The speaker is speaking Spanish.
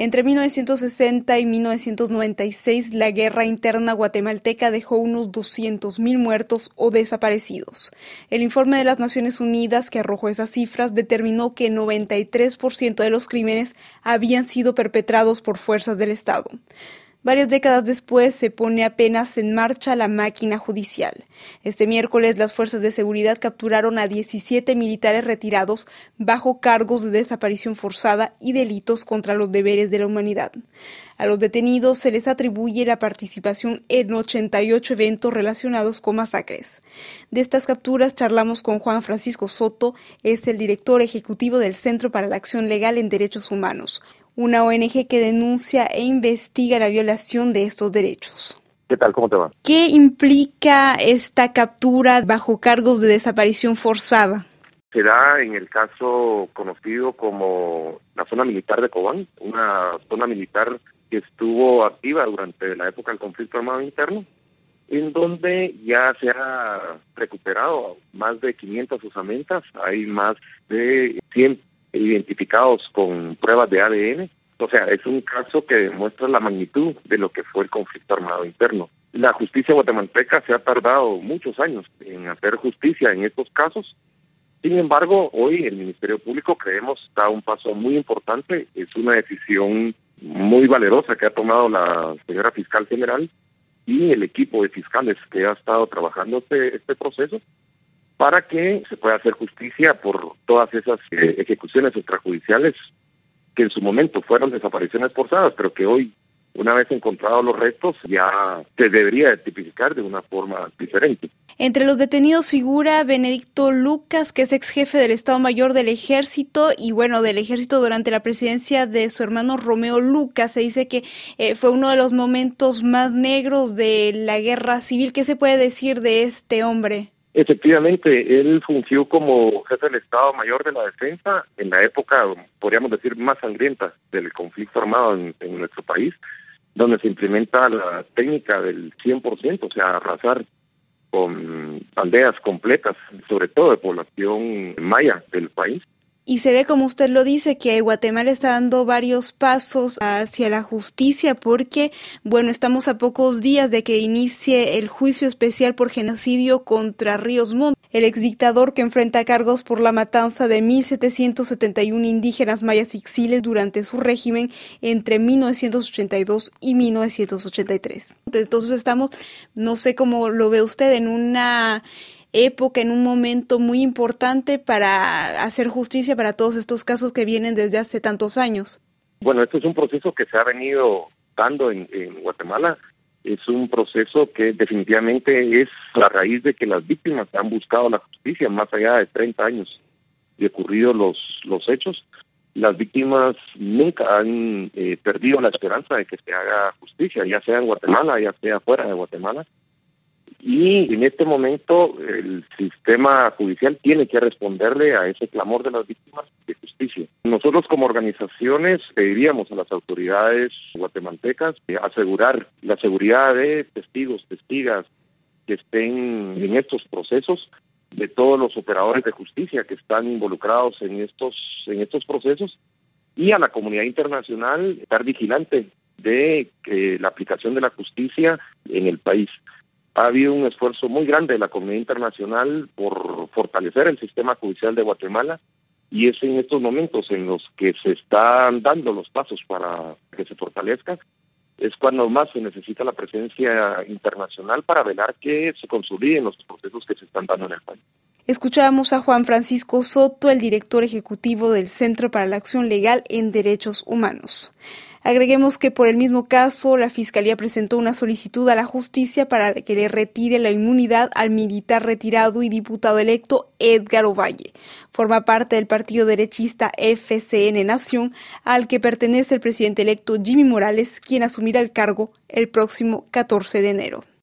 Entre 1960 y 1996, la guerra interna guatemalteca dejó unos 200.000 muertos o desaparecidos. El informe de las Naciones Unidas que arrojó esas cifras determinó que 93% de los crímenes habían sido perpetrados por fuerzas del Estado. Varias décadas después se pone apenas en marcha la máquina judicial. Este miércoles las fuerzas de seguridad capturaron a 17 militares retirados bajo cargos de desaparición forzada y delitos contra los deberes de la humanidad. A los detenidos se les atribuye la participación en 88 eventos relacionados con masacres. De estas capturas charlamos con Juan Francisco Soto, es el director ejecutivo del Centro para la Acción Legal en Derechos Humanos, una ONG que denuncia e investiga la violación de estos derechos. ¿Qué tal? ¿Cómo te va? ¿Qué implica esta captura bajo cargos de desaparición forzada? Se da en el caso conocido como la zona militar de Cobán, una zona militar que estuvo activa durante la época del conflicto armado interno, en donde ya se ha recuperado más de 500 osamentas, hay más de 100 identificados con pruebas de ADN. O sea, es un caso que demuestra la magnitud de lo que fue el conflicto armado interno. La justicia guatemalteca se ha tardado muchos años en hacer justicia en estos casos. Sin embargo, hoy el Ministerio Público creemos está a un paso muy importante. Es una decisión muy valerosa que ha tomado la señora fiscal general y el equipo de fiscales que ha estado trabajando este proceso, para que se pueda hacer justicia por todas esas ejecuciones extrajudiciales que en su momento fueron desapariciones forzadas, pero que hoy, una vez encontrados los restos, ya se debería tipificar de una forma diferente. Entre los detenidos figura Benedicto Lucas, que es ex jefe del Estado Mayor del Ejército del Ejército durante la presidencia de su hermano Romeo Lucas. Se dice que fue uno de los momentos más negros de la guerra civil. ¿Qué se puede decir de este hombre? Efectivamente, él fungió como jefe del Estado Mayor de la Defensa en la época, podríamos decir, más sangrienta del conflicto armado en nuestro país, donde se implementa la técnica del 100%, o sea, arrasar con aldeas completas, sobre todo de población maya del país. Y se ve, como usted lo dice, que Guatemala está dando varios pasos hacia la justicia porque, estamos a pocos días de que inicie el juicio especial por genocidio contra Ríos Montt, el exdictador que enfrenta cargos por la matanza de 1,771 indígenas mayas ixiles durante su régimen entre 1982 y 1983. Entonces estamos, no sé cómo lo ve usted, en una época, en un momento muy importante para hacer justicia para todos estos casos que vienen desde hace tantos años. Bueno, este es un proceso que se ha venido dando en Guatemala. Es un proceso que definitivamente es la raíz de que las víctimas han buscado la justicia más allá de 30 años de ocurridos los hechos. Las víctimas nunca han perdido la esperanza de que se haga justicia, ya sea en Guatemala, ya sea fuera de Guatemala. Y en este momento el sistema judicial tiene que responderle a ese clamor de las víctimas de justicia. Nosotros como organizaciones pediríamos a las autoridades guatemaltecas asegurar la seguridad de testigos, testigas que estén en estos procesos, de todos los operadores de justicia que están involucrados en estos procesos, y a la comunidad internacional estar vigilante de la aplicación de la justicia en el país. Ha habido un esfuerzo muy grande de la comunidad internacional por fortalecer el sistema judicial de Guatemala, y es en estos momentos en los que se están dando los pasos para que se fortalezca, es cuando más se necesita la presencia internacional para velar que se consoliden los procesos que se están dando en el país. Escuchábamos a Juan Francisco Soto, el director ejecutivo del Centro para la Acción Legal en Derechos Humanos. Agreguemos que por el mismo caso, la Fiscalía presentó una solicitud a la justicia para que le retire la inmunidad al militar retirado y diputado electo Edgar Ovalle. Forma parte del partido derechista FCN Nación, al que pertenece el presidente electo Jimmy Morales, quien asumirá el cargo el próximo 14 de enero.